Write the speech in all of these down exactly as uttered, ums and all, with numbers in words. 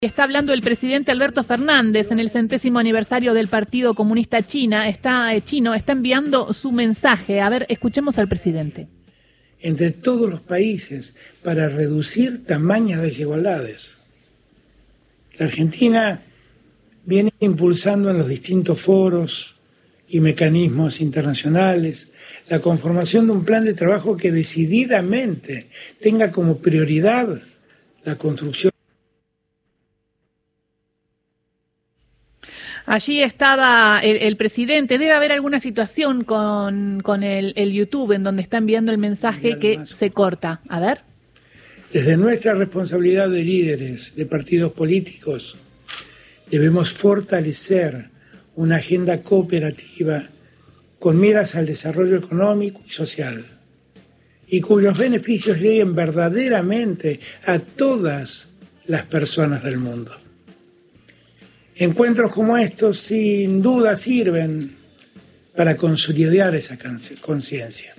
Está hablando el presidente Alberto Fernández en el centésimo aniversario del Partido Comunista China. Está, eh, chino, está enviando su mensaje. A ver, escuchemos al presidente. Entre todos los países para reducir tamañas desigualdades. La Argentina viene impulsando en los distintos foros y mecanismos internacionales la conformación de un plan de trabajo que decididamente tenga como prioridad la construcción. Allí estaba el, el presidente. Debe haber alguna situación con, con el, el YouTube en donde está enviando el mensaje que se corta. A ver. Desde nuestra responsabilidad de líderes de partidos políticos, debemos fortalecer una agenda cooperativa con miras al desarrollo económico y social, y cuyos beneficios lleguen verdaderamente a todas las personas del mundo. Encuentros como estos sin duda sirven para consolidar esa conciencia.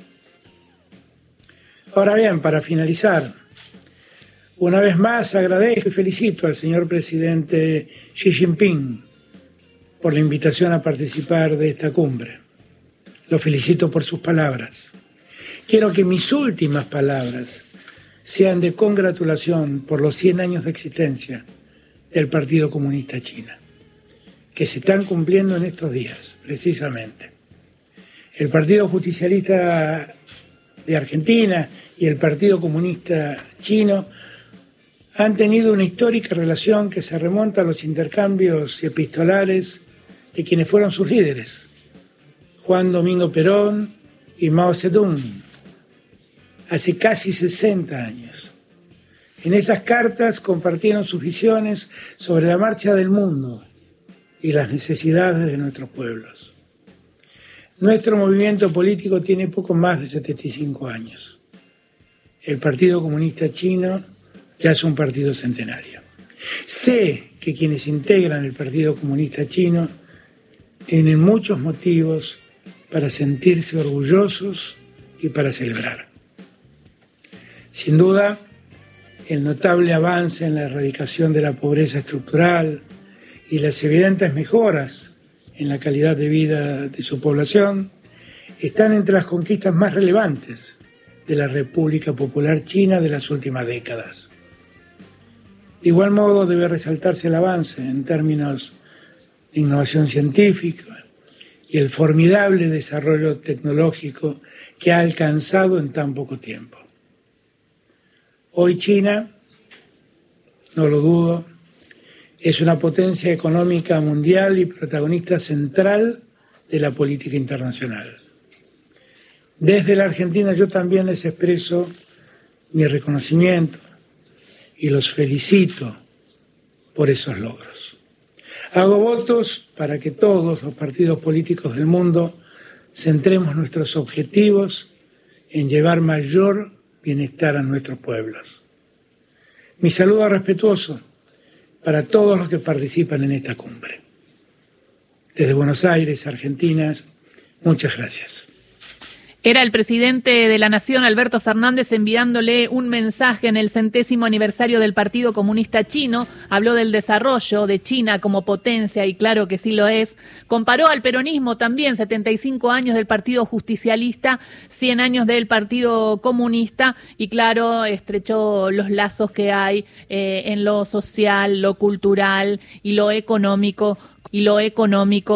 Ahora bien, para finalizar, una vez más agradezco y felicito al señor presidente Xi Jinping por la invitación a participar de esta cumbre. Lo felicito por sus palabras. Quiero que mis últimas palabras sean de congratulación por los cien años de existencia del Partido Comunista China, que se están cumpliendo en estos días, precisamente. El Partido Justicialista de Argentina y el Partido Comunista Chino han tenido una histórica relación que se remonta a los intercambios epistolares de quienes fueron sus líderes, Juan Domingo Perón y Mao Zedong, hace casi sesenta años. En esas cartas compartieron sus visiones sobre la marcha del mundo y las necesidades de nuestros pueblos. Nuestro movimiento político tiene poco más de setenta y cinco años. El Partido Comunista Chino ya es un partido centenario. Sé que quienes integran el Partido Comunista Chino tienen muchos motivos para sentirse orgullosos y para celebrar. Sin duda, el notable avance en la erradicación de la pobreza estructural y las evidentes mejoras en la calidad de vida de su población están entre las conquistas más relevantes de la República Popular China de las últimas décadas. De igual modo, debe resaltarse el avance en términos de innovación científica y el formidable desarrollo tecnológico que ha alcanzado en tan poco tiempo. Hoy China, no lo dudo, es una potencia económica mundial y protagonista central de la política internacional. Desde la Argentina yo también les expreso mi reconocimiento y los felicito por esos logros. Hago votos para que todos los partidos políticos del mundo centremos nuestros objetivos en llevar mayor bienestar a nuestros pueblos. Mi saludo respetuoso para todos los que participan en esta cumbre. Desde Buenos Aires, Argentina, muchas gracias. Era el presidente de la Nación, Alberto Fernández, enviándole un mensaje en el centésimo aniversario del Partido Comunista Chino. Habló del desarrollo de China como potencia, y claro que sí lo es. Comparó al peronismo también, setenta y cinco años del Partido Justicialista, cien años del Partido Comunista, y claro, estrechó los lazos que hay eh, en lo social, lo cultural y lo económico, y lo económico.